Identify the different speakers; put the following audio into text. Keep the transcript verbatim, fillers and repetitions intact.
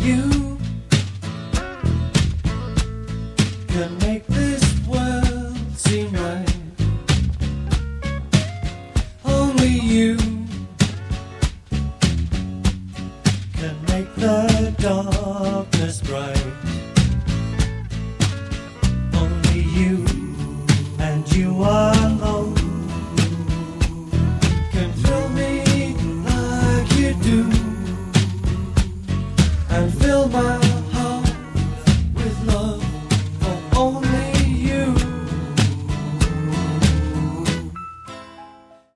Speaker 1: you can make this world seem right. Only you can make the darkness bright. Only you, and you alone, can fill me like you do, and fill my